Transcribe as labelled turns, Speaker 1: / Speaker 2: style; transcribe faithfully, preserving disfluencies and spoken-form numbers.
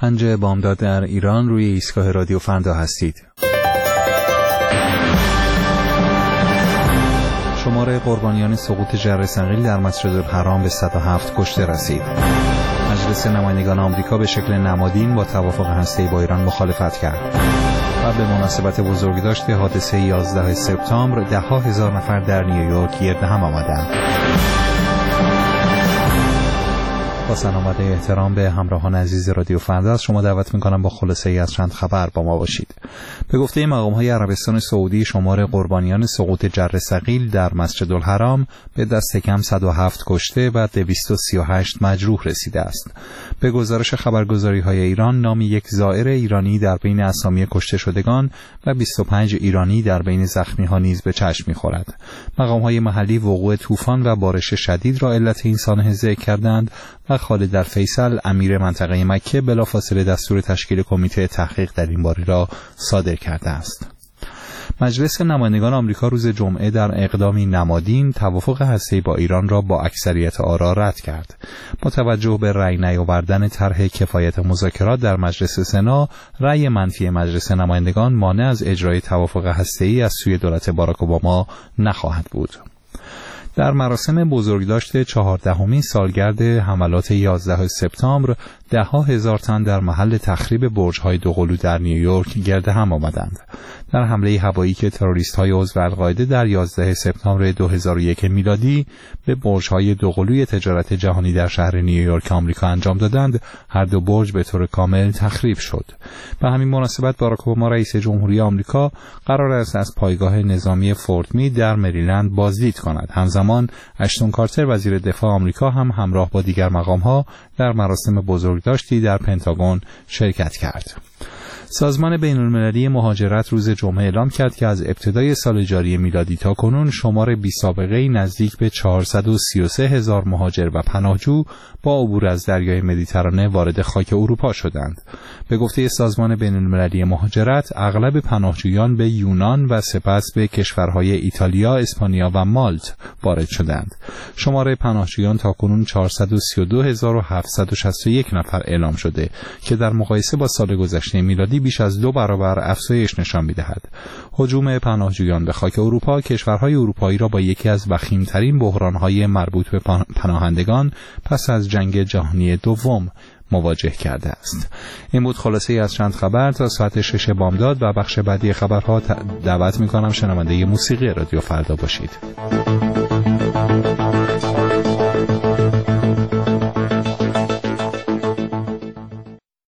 Speaker 1: پنج بامداد در ایران، روی ایستگاه رادیو فردا هستید. شمار قربانیان سقوط جره ثقیل در مسجدالحرام به صد و هفت کشته رسید. مجلس نمایندگان آمریکا به شکل نمادین با توافق هسته‌ای با ایران مخالفت کرد و به مناسبت بزرگداشت حادثه یازده سپتامبر ده ها هزار نفر در نیویورک گرد هم آمدند. با سلامت و احترام به همراهان عزیز رادیو فردا از شما دعوت می‌کنم با خلاصه ای از چند خبر با ما باشید. به گفته مقام‌های عربستان سعودی، شمار قربانیان سقوط جره ثقیل در مسجدالحرام به دست کم صد و هفت کشته و دویست و سی و هشت مجروح رسیده است. به گزارش خبرگزاری‌های ایران، نام یک زائر ایرانی در بین اسامی کشته شدگان و بیست و پنج ایرانی در بین زخمی‌ها نیز به چشم می‌خورد. مقام‌های محلی وقوع طوفان و بارش شدید را علت این سانحه ذکر کردند و خالد در فیصل، امیر منطقه مکه، بلافاصله دستور تشکیل کمیته تحقیق در این باره را صادر کرده است. مجلس نمایندگان آمریکا روز جمعه در اقدامی نمادین توافق هسته‌ای با ایران را با اکثریت آرا رد کرد. با توجه به رأی نیاوردن طرح کفایت مذاکرات در مجلس سنا، رأی منفی مجلس نمایندگان مانع از اجرای توافق هسته‌ای از سوی دولت باراک اوباما نخواهد بود. در مراسم بزرگداشت چهاردهمین سالگرد حملات یازده سپتامبر، ده ها هزار تن در محل تخریب برج‌های دوقلو در نیویورک گرد هم آمدند. در حمله هوایی که تروریست‌های عضو القاعده در یازده سپتامبر دو هزار و یک میلادی به برج‌های دوقلوی تجارت جهانی در شهر نیویورک آمریکا انجام دادند، هر دو برج به طور کامل تخریب شد. به همین مناسبت باراک اوباما رئیس جمهوری آمریکا قرار است از پایگاه نظامی فورت مید در مریلند بازدید کند. همزمان اشتون کارتر وزیر دفاع آمریکا هم همراه با دیگر مقام‌ها در مراسم بزرگداشتی در پنتاگون شرکت کرد. سازمان بین‌المللی مهاجرت روز جمعه اعلام کرد که از ابتدای سال جاری میلادی تا کنون شمار بی‌سابقه‌ای نزدیک به چهارصد و سی و سه هزار مهاجر و پناهجو با عبور از دریای مدیترانه وارد خاک اروپا شدند. به گفته سازمان بین‌المللی مهاجرت، اغلب پناهجویان به یونان و سپس به کشورهای ایتالیا، اسپانیا و مالت وارد شدند. شمار پناهجویان تا کنون چهارصد و سی و دو هزار و هفتصد و شصت و یک نفر اعلام شده که در مقایسه با سال گذشته میلادی بیش از دو برابر افزایش نشان می‌دهد. هجوم پناهجویان به خاک اروپا کشورهای اروپایی را با یکی از وخیم‌ترین بحران‌های مربوط به پناهندگان پس از جنگ جهانی دوم مواجه کرده است. این بود خلاصه‌ای از چند خبر. تا ساعت شش بامداد و بخش بعدی خبرها دعوت می‌کنم شنونده موسیقی رادیو فردا باشید.